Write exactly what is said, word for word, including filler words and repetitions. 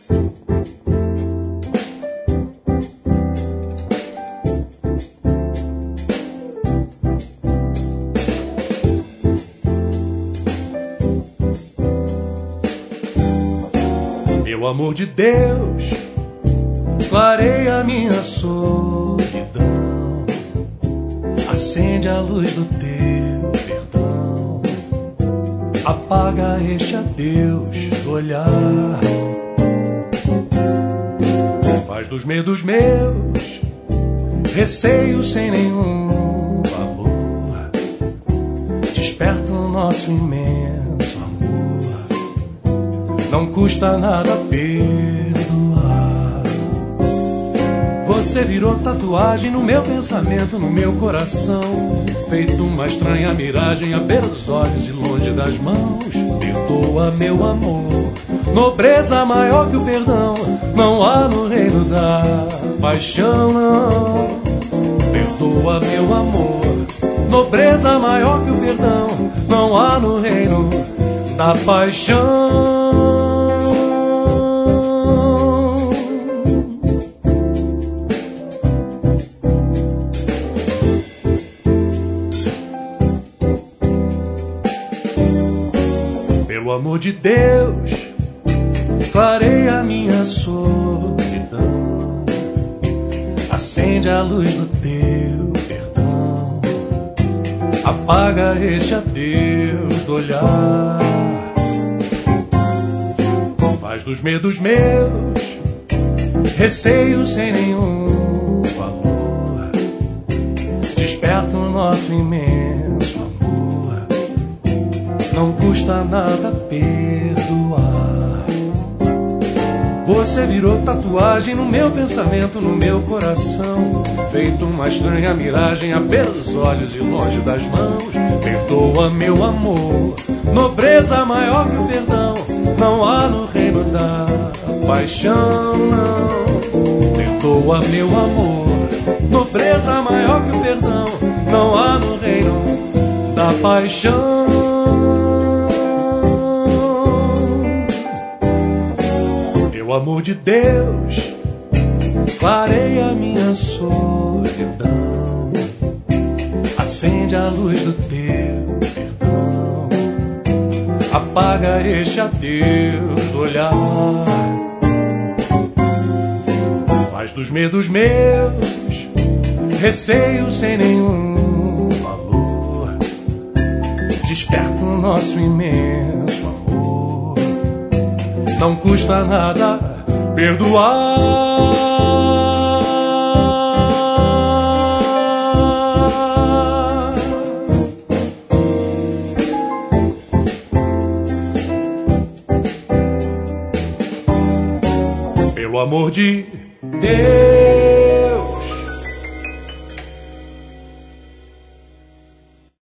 Meu amor de Deus, clareia minha solidão, acende a luz do teu perdão, apaga este adeus do olhar, faz dos medos meus receios sem nenhum valor, desperta o nosso imenso amor, não custa nada perdoar. Você virou tatuagem no meu pensamento, no meu coração, feito uma estranha miragem à beira dos olhos e longe das mãos. Perdoa, meu amor, nobreza maior que o perdão não há no reino da paixão, não. Perdoa, meu amor, nobreza maior que o perdão não há no reino da paixão. Pelo amor de Deus, clareia minha solidão, acende a luz do teu perdão, apaga este adeus do olhar, faz dos medos meus receios sem nenhum valor, desperta o nosso imenso amor, não custa nada perdoar. Você virou tatuagem no meu pensamento, no meu coração, feito uma estranha miragem à beira dos olhos e longe das mãos. Perdoa, meu amor, nobreza maior que o perdão não há no reino da paixão, não. Perdoa, meu amor, nobreza maior que o perdão não há no reino da paixão. Meu amor de Deus, clareia minha solidão, acende a luz do teu perdão, apaga este adeus do olhar, faz dos medos meus receios sem nenhum valor, desperta o nosso imenso amor, não custa nada perdoar. Pelo amor de Deus.